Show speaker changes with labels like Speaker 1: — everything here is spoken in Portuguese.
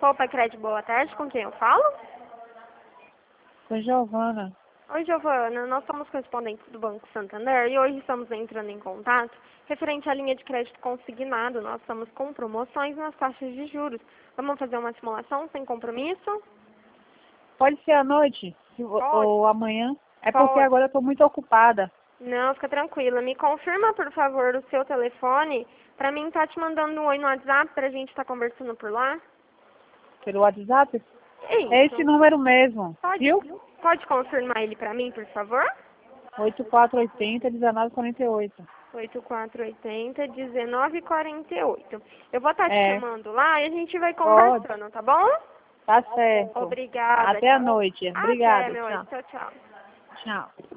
Speaker 1: Copa Crédito, boa tarde, com quem eu falo?
Speaker 2: Sou Giovana.
Speaker 1: Oi, Giovana, nós somos correspondentes do Banco Santander e hoje estamos entrando em contato referente à linha de crédito consignado. Nós estamos com promoções nas taxas de juros. Vamos fazer uma simulação sem compromisso?
Speaker 2: Pode ser à noite ou amanhã? É porque agora eu estou muito ocupada.
Speaker 1: Não, fica tranquila. Me confirma, por favor, o seu telefone para mim estar te mandando um oi no WhatsApp para a gente estar conversando por lá.
Speaker 2: Pelo WhatsApp?
Speaker 1: Isso.
Speaker 2: É esse número mesmo, viu?
Speaker 1: Pode confirmar ele para mim, por favor?
Speaker 2: 8480-1948.
Speaker 1: 8480-1948. Eu vou estar te chamando lá e a gente vai conversando, tá bom?
Speaker 2: Tá certo.
Speaker 1: Obrigada.
Speaker 2: Até a noite. Obrigada.
Speaker 1: Até, meu anjo. Tchau, tchau.
Speaker 2: Tchau.